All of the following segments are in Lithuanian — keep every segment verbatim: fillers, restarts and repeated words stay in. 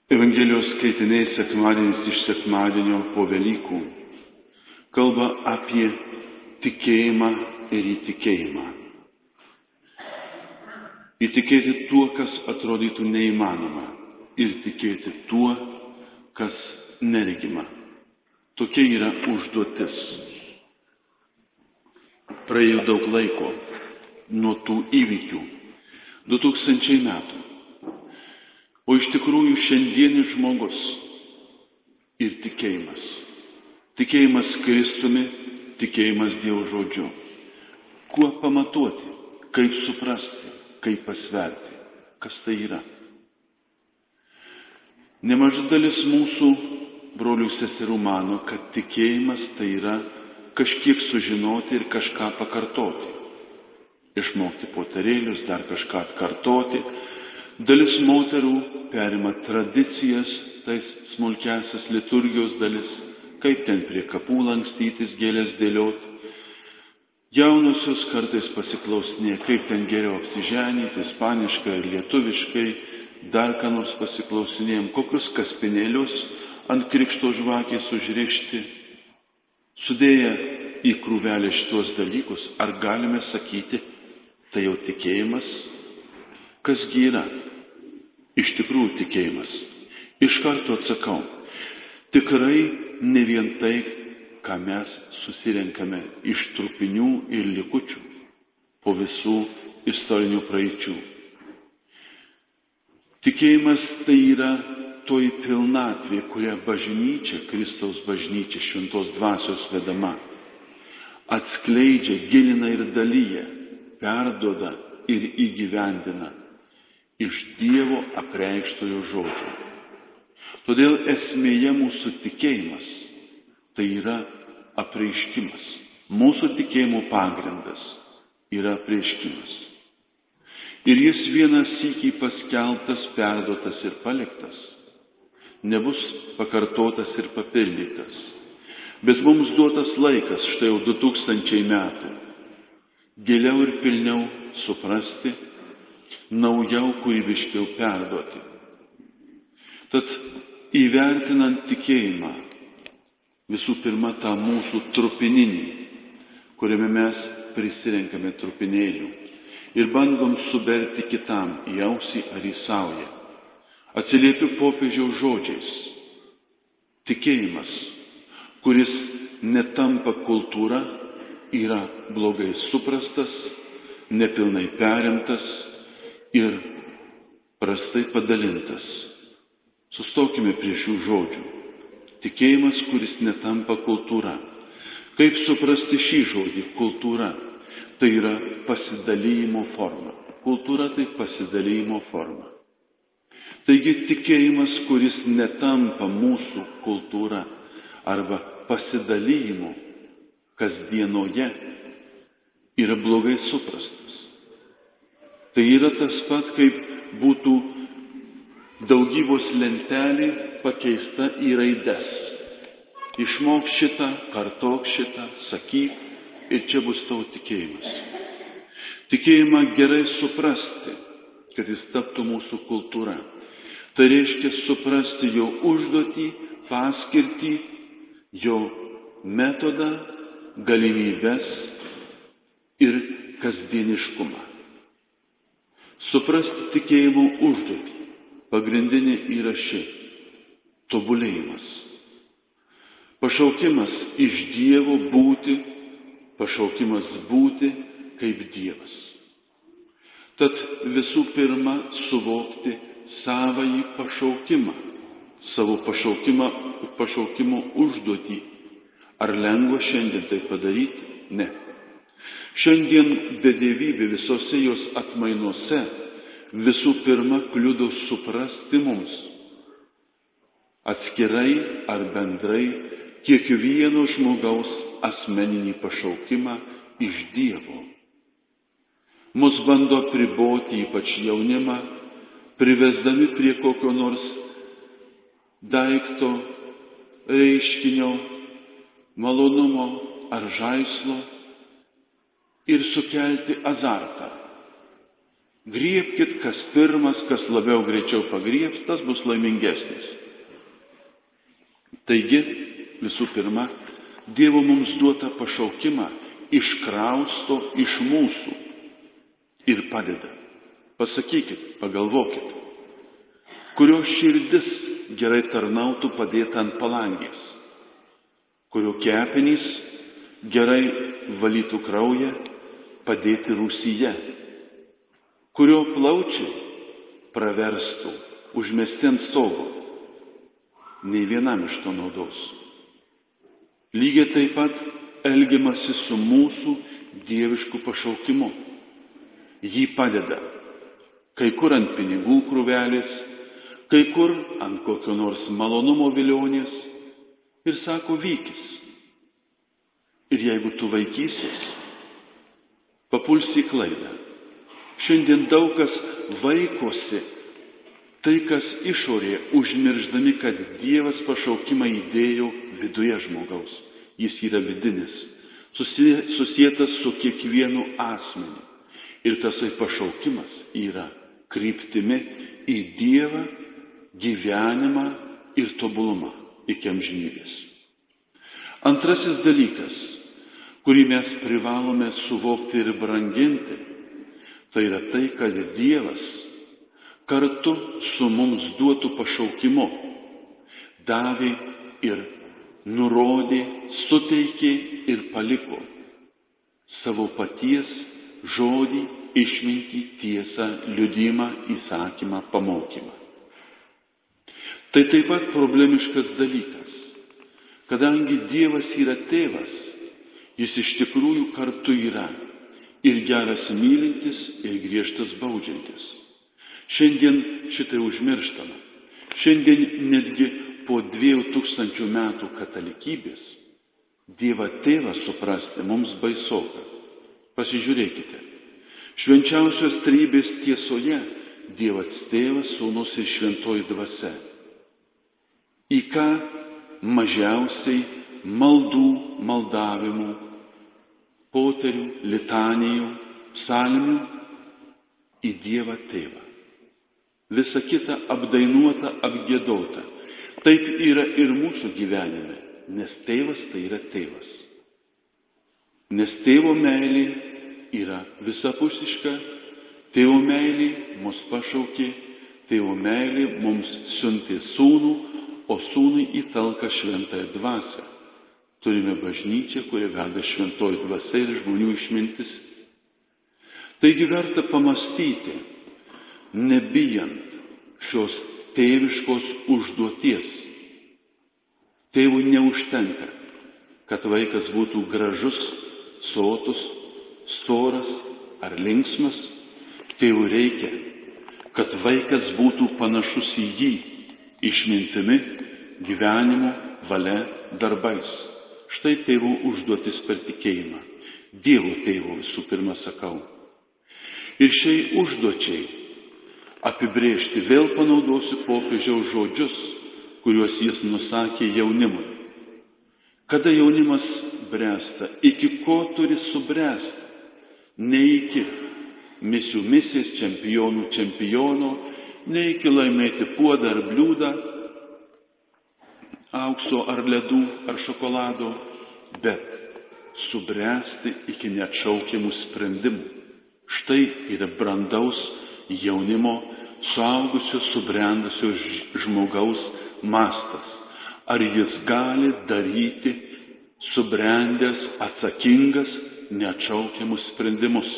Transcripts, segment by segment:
Evangelijos skaitiniai sekmadienis iš sekmadienio po Velykų kalba apie tikėjimą ir įtikėjimą. Įtikėti tuo, kas atrodytų neįmanoma, ir tikėti tuo, kas neregima. Tokia yra užduotis. Praėjo daug laiko nuo tų įvykių, du tūkstančiai metų. O iš tikrųjų šiandienis žmogus ir tikėjimas. Tikėjimas Kristumi, tikėjimas Dievo žodžiu. Kuo pamatuoti, kaip suprasti, kaip pasverti, kas tai yra. Nemaža dalis mūsų brolių seserų mano, kad tikėjimas tai yra kažkiek sužinoti ir kažką pakartoti. Išmokti poterėlius, dar kažką atkartoti. Dalis moterų perima tradicijas, tais smulkiasias liturgijos dalis, kaip ten prie kapų lankstytis, gėlės dėlioti. Jaunosios kartais pasiklausinėja, kaip ten geriau apsiženyti, ispaniškai ir lietuviškai, dar ką nors pasiklausinėjom, kokius kaspinėlius ant krikšto žvakės užrišti. Sudėję į krūvelę šitos dalykus, ar galime sakyti, tai jau tikėjimas? Kasgi yra iš tikrųjų tikėjimas? Iš karto atsakau, tikrai ne vien tai, ką mes susirenkame iš trupinių ir likučių po visų istorinių praeičių. Tikėjimas tai yra toji pilnatvė, kurią bažnyčia, Kristaus bažnyčia, šventos dvasios vedama, atskleidžia, gilina ir dalyja, perduoda ir įgyvendina iš Dievo apreikštojo žodžio. Todėl esmėje mūsų tikėjimas tai yra apreiškimas. Mūsų tikėjimo pagrindas yra apreiškimas. Ir jis vienas sykį paskelbtas, perduotas ir paliktas. Nebus pakartotas ir papildytas. Bet mums duotas laikas, štai jau du tūkstančiai metų, giliau ir pilniau suprasti, naujau kūrybiškiau perduoti. Tad įvertinant tikėjimą, visų pirma tą mūsų trupininį, kuriame mes prisirenkame trupinėlių ir bandom suberti kitam į ausį ar į saują, atsiliepiu popiežiaus žodžiais. Tikėjimas, kuris netampa kultūra, yra blogai suprastas, nepilnai perimtas ir prastai padalintas. Sustokime prie šių žodžių. Tikėjimas, kuris netampa kultūra. Kaip suprasti šį žodį? Kultūra tai yra pasidalijimo forma. Kultūra tai pasidalijimo forma. Taigi tikėjimas, kuris netampa mūsų kultūra arba pasidalymu kasdienoje, yra blogai suprastas. Tai yra tas pat, kaip būtų daugybos lentelė pakeista į raides. Išmok šitą, kartok šitą, sakyk, ir čia bus tavo tikėjimas. Tikėjimą gerai suprasti, kad jis taptų mūsų kultūra. Tai reiškia suprasti jo užduotį, paskirtį, jo metodą, galimybes ir kasdieniškumą. Suprasti tikėjimo užduotį. Pagrindinė yra ši – tobulėjimas. Pašaukimas iš Dievo būti, pašaukimas būti kaip Dievas. Tad visų pirma suvokti savąjį pašaukimą, savo pašaukimą, pašaukimo užduotį. Ar lengva šiandien tai padaryti? Ne. Šiandien bedievybe visose jos atmainuose visų pirma kliudo suprasti mums, atskirai ar bendrai, kiekvieno žmogaus asmeninį pašaukimą iš Dievo. Mus bando apriboti, ypač jaunimą, privesdami prie kokio nors daikto, reiškinio, malonumo ar žaislo ir sukelti azartą. Griebkit, kas pirmas, kas labiau greičiau pagriebs, tas bus laimingesnis. Taigi, visų pirma, Dievo mums duotą pašaukimą iškrausto iš mūsų ir padeda. Pasakykit, pagalvokit, kurio širdis gerai tarnautų padėti ant palangės, kurio kepenys gerai valytų kraują padėti rūsyje, kurio plaučiai praverstų užmesti ant stogo. Nei vienam iš to naudos. Lygiai taip pat elgiamasi su mūsų dievišku pašaukimu. Jį padeda kai kur ant pinigų krūvelės, kai kur ant kokio nors malonumo vilionės ir sako vykis. Ir jeigu tu vaikysis, papulsi į klaidą. Šiandien daug kas vaikosi tai, kas išorėje, užmirždami, kad Dievas pašaukimą įdėjo viduje žmogaus. Jis yra vidinis, susietas su kiekvienu asmeniu. Ir tasai pašaukimas yra kryptimi į Dievą, gyvenimą ir tobulumą iki amžinybės. Antrasis dalykas, kurį mes privalome suvokti ir branginti, tai yra tai, kad Dievas kartu su mums duotų pašaukimu davė ir nurodė, suteikė ir paliko savo paties žodį, išmintį, tiesą, liudijimą, įsakymą, pamokymą. Tai taip pat problemiškas dalykas, kadangi Dievas yra tėvas, jis iš tikrųjų kartu yra ir geras mylintis, ir griežtas baudžiantis. Šiandien šitai užmirštama. Šiandien netgi po dviejų tūkstančių metų katalikybės Dievą tėvą suprasti mums baisoka. Pasižiūrėkite. Švenčiausios trejybės tiesoje Dievas tėvas, sūnus ir šventoji dvasia. Į ką mažiausiai maldų, maldavimų, poterių, litanijų, psalmių į Dievą tėvą. Visa kita apdainuota, apgiedota. Taip yra ir mūsų gyvenime, nes tėvas tai yra tėvas. Nes tėvo meilė yra visapusiška, tėvo meilė mus pašaukė, tėvo meilė mums siuntė sūnų, o sūnui įtalka šventąją dvasią. Turime bažnyčią, kurią veda šventoji dvasia ir žmonių išmintis. Taigi verta pamastyti, nebijant šios tėviškos užduoties. Tėvui neužtenka, kad vaikas būtų gražus, sotus, storas ar linksmas. Tėvui reikia, kad vaikas būtų panašus į jį išmintimi, gyvenimu, valia, darbais. Štai tėvų užduotis per tikėjimą. Dievo tėvo visų pirma sakau. Ir šiai užduočiai apibrėžti vėl panaudosiu popiežiaus žodžius, kuriuos jis nusakė jaunimui. Kada jaunimas bręsta, iki ko turi subręsti? Ne iki misių misės, čempionų čempiono, ne iki laimėti puodą ar bliūdą, aukso ar ledų ar šokolado, bet subręsti iki neatšaukiamų sprendimų. Štai yra brandaus jaunimo, suaugusio, subrendusio žmogaus mastas. Ar jis gali daryti subrendęs, atsakingas, neatšaukiamus sprendimus?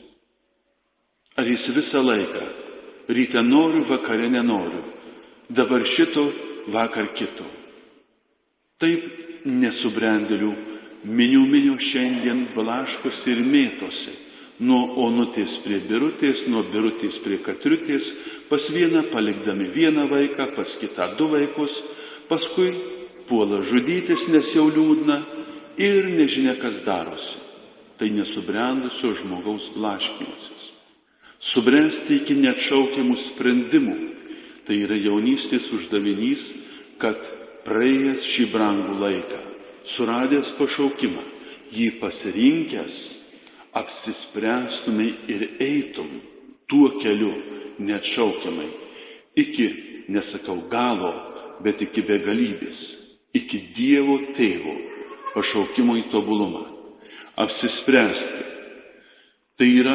Ar jis visą laiką, ryte noriu, vakare nenoriu, dabar šito, vakar kito? Taip nesubrendėlių minių minių šiandien blaškosi ir mėtosi. Nuo onutės prie birutės, nuo birutės prie katriutės, pas vieną palikdami vieną vaiką, pas kitą du vaikus, paskui puola žudytis, nes jau liūdna ir nežinia, kas darosi. Tai nesubrendusio žmogaus blaškymasis. Subręsti iki neatšaukiamų sprendimų. Tai yra jaunystės uždavinys, kad praėjęs šį brangų laiką, suradęs pašaukimą, jį pasirinkęs, apsispręstumai ir eitum tuo keliu neatšaukiamai, iki, nesakau galo, bet iki begalybės, iki Dievo Tėvo pašaukimo į tobulumą. Apsispręsti. Tai yra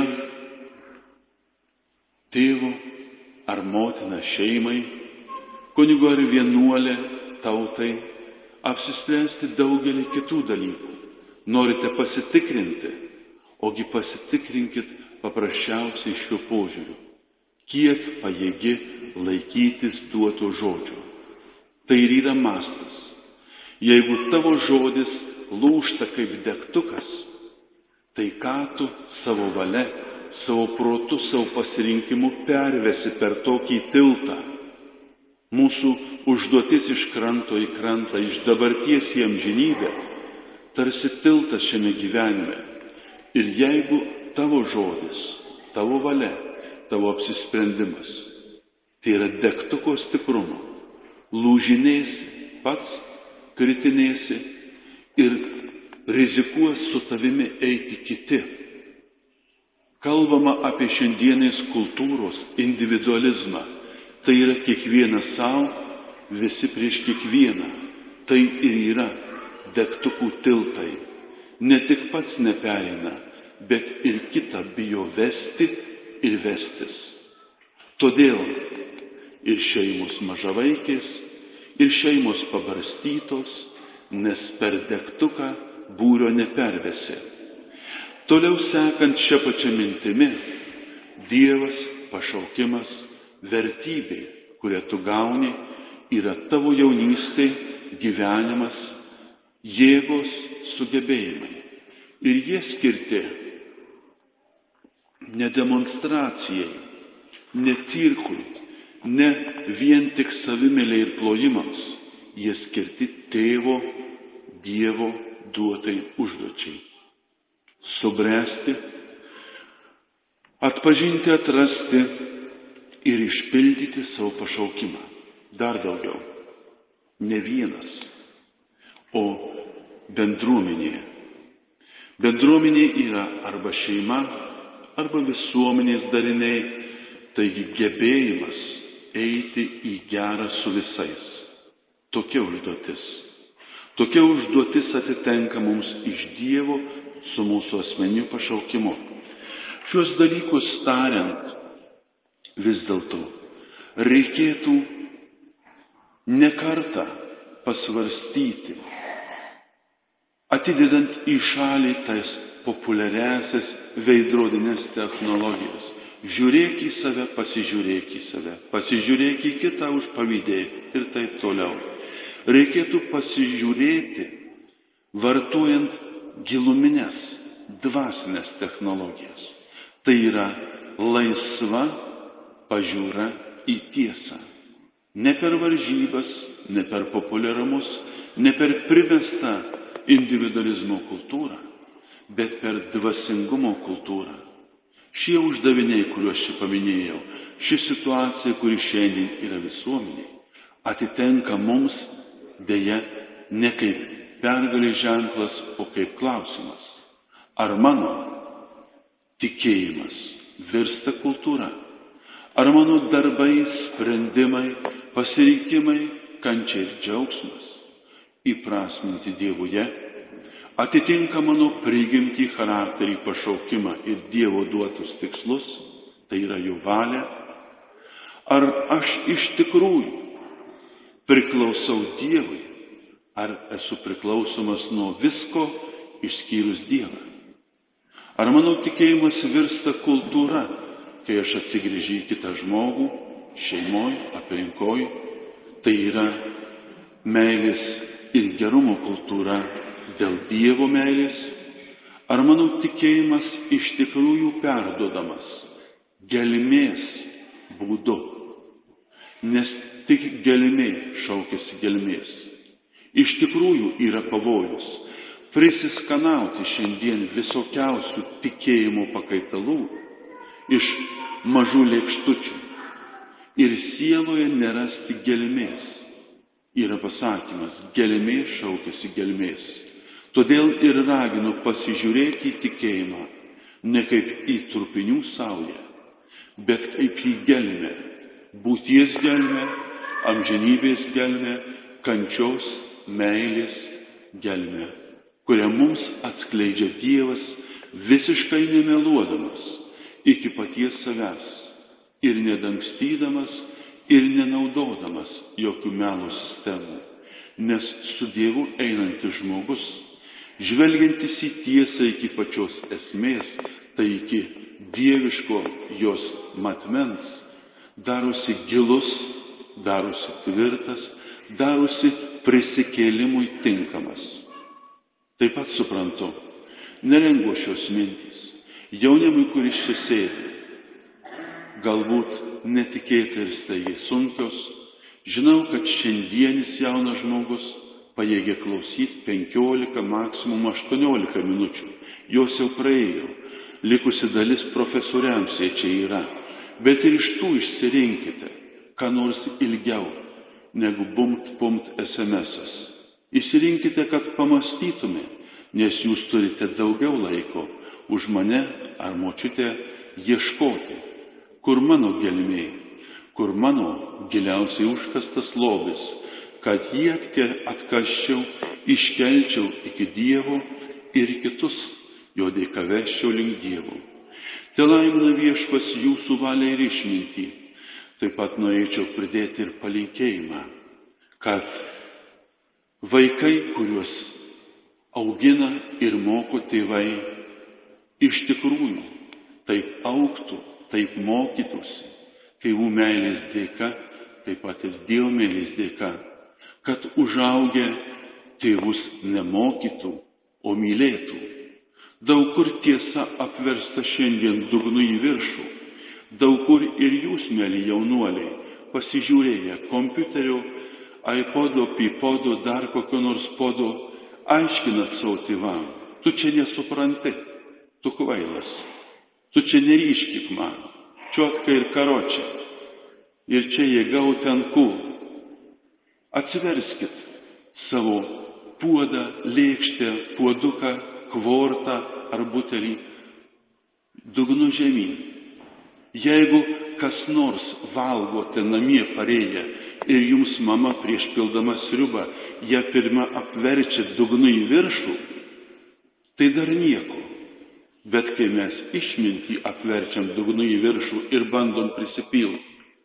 tėvo ar motina šeimai, kunigo ar vienuolė tautai, apsispręsti daugelį kitų dalykų. Norite pasitikrinti, ogi pasitikrinkit paprasčiausiai šiuo požiūriu, kiek pajėgi laikytis duoto žodžio. Tai ir yra mastas. Jeigu tavo žodis lūžta kaip degtukas, tai ką tu savo valia, savo protu, savo pasirinkimu pervesi per tokį tiltą? Mūsų užduotis iš kranto į krantą, iš dabarties į amžinybę, tarsi tiltas šiame gyvenime. Ir jeigu tavo žodis, tavo valia, tavo apsisprendimas, tai yra degtuko stiprumo, lūžinėsi, pats kritinėsi ir rizikuos su tavimi eiti kiti. Kalbama apie šiandienės kultūros individualizmą. Tai yra kiekvienas savo, visi prieš kiekvieną. Tai ir yra degtukų tiltai. Ne tik pats nepereina, bet ir kitą bijo vesti ir vestis. Todėl ir šeimos mažavaikės, ir šeimos pabarstytos, nes per degtuką būrio nepervesi. Toliau sekant šią pačią mintimi, Dievas, pašaukimas, vertybė, kurią tu gauni, yra tavo jaunystė, gyvenimas, jėgos, sugebėjimai. Ir jie skirti ne demonstracijai, ne cirkui, ne vien tik savimėlei ir plojimams, jie skirti tėvo, Dievo duotai užduočiai. Subręsti, atpažinti, atrasti ir išpildyti savo pašaukimą. Dar daugiau. Ne vienas, o bendruomenėje. Bendruomenė yra arba šeima, arba visuomenės dariniai, taigi gebėjimas eiti į gerą su visais. Tokia užduotis. Tokia užduotis atitenka mums iš Dievo su mūsų asmeniniu pašaukimu. Šios dalykus tariant, vis dėlto reikėtų ne kartą pasvarstyti, atidedant į šalį tas populiariasias veidrodinės technologijas. Žiūrėk į save, pasižiūrėk į save, pasižiūrėk į kitą, užpavydėk ir taip toliau. Reikėtų pasižiūrėti, vartojant giluminės, dvasinės technologijas. Tai yra laisva pažiūra į tiesą. Ne per varžybas, ne per populiarumus, ne per privestą individualizmo kultūrą, bet per dvasingumo kultūrą. Šie uždaviniai, kuriuos čia paminėjau, ši situacija, kuri šiandien yra visuomenė, atitenka mums dėja ne kaip pergalės ženklas, o kaip klausimas. Ar mano tikėjimas virsta kultūra? Ar mano darbai, sprendimai, pasirinkimai, kančia ir džiaugsmas įprasminti Dievuje atitinka mano prigimtį, charakterį, pašaukimą ir Dievo duotus tikslus, tai yra jo valia? Ar aš iš tikrųjų priklausau Dievui, ar esu priklausomas nuo visko išskyrus Dievą? Ar mano tikėjimas virsta kultūra, kai aš atsigręžiu į kitą žmogų, šeimoj, aplinkoj? Tai yra meilės ir gerumo kultūra dėl Dievo meilės? Ar mano tikėjimas iš tikrųjų perduodamas gelmės būdu? Nes tik gelmė šaukiasi gelmės. Iš tikrųjų yra pavojus prisiskanauti šiandien visokiausių tikėjimo pakaitalų iš mažų lėkštučių ir sieloje nerasti gelmės. Yra pasakymas, gelmė šaukiasi gelmės. Todėl ir raginu pasižiūrėti į tikėjimą ne kaip į trupinių saują, bet kaip į gelmę, būties gelmę, amžinybės gelmę, kančios, meilės gelmę, kurią mums atskleidžia Dievas visiškai nemeluodamas iki paties savęs ir nedangstydamas ir nenaudodamas jokių melo sistemų, nes su Dievu einantis žmogus, žvelgiantis į tiesą iki pačios esmės, tai iki dieviško jos matmens, darosi gilus, darosi tvirtas, darosi prisikėlimui tinkamas. Taip pat suprantu, nelengvo šios mintys jaunimui, kuris čia sėdi. Galbūt netikėtai ir staigiai sunkios. Žinau, kad šiandienis jaunas žmogus pajėgia klausyti penkiolika, maksimum aštuoniolika minučių. Jos jau praėjo. Likusi dalis profesoriams jie čia yra. Bet ir iš tų išsirinkite, ką nors ilgiau, negu bumt, bumt es em esas. Išsirinkite, kad pamastytume, nes jūs turite daugiau laiko už mane ar močiutę ieškoti, kur mano gelmė, kur mano giliausiai užkastas lobis, kad jį atkasčiau, iškelčiau iki Dievo ir kitus jo dėka vesčiau link Dievo. Te laimina Viešpats jūsų valią ir išmintį. Taip pat norėčiau pridėti ir palinkėjimą, kad vaikai, kuriuos augina ir moko tėvai, iš tikrųjų taip augtų, taip mokytųsi, tėvų meilės dėka, taip pat ir Dievo meilės dėka, kad užaugę tėvus nemokytų, o mylėtų. Daug kur tiesa apversta šiandien dugnu į viršų, daug kur ir jūs, mėly jaunuoliai, pasižiūrėję kompiuterio, iPodo, pipodo, dar kokio nors podo, aiškinat savo tėvam, tu čia nesupranti, tu kvailas, tu čia neryškik man, čiotka ir karočią, ir čia jėgau ten kūl. Atsiverskit savo puodą, lėkštę, puoduką, kvortą ar butelį dugnu žemyn. Jeigu kas nors valgote namie parėję ir jums mama prieš pildama sriubą ją pirmą apverčia dugnu į viršų, tai dar nieko. Bet kai mes išmintį apverčiam dugnu į viršų ir bandom prisipilti,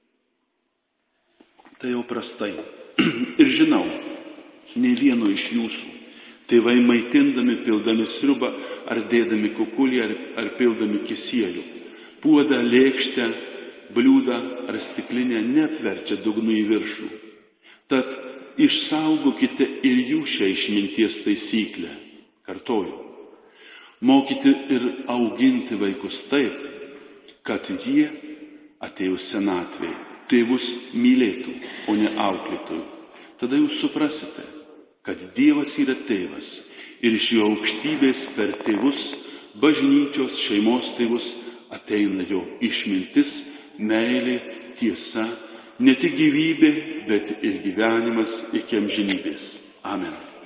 tai jau prastai. Ir žinau, ne vieno iš jūsų tėvai maitindami, pildami sriubą, ar dėdami kukulį, ar, ar pildami kisielių, puodą, lėkštę, bliūdą ar stiklinę neapverčia dugnu į viršų. Tad išsaugokite ir jūs šią išminties taisyklę. Kartoju, mokyti ir auginti vaikus taip, kad jie atėjus senatvėj tėvus mylėtų, o ne auklėtų. Tada jūs suprasite, kad Dievas yra tėvas ir iš jo aukštybės per tėvus, bažnyčios, šeimos tėvus ateina jo išmintis, meilė, tiesa, ne tik gyvybė, bet ir gyvenimas iki amžinybės. Amen.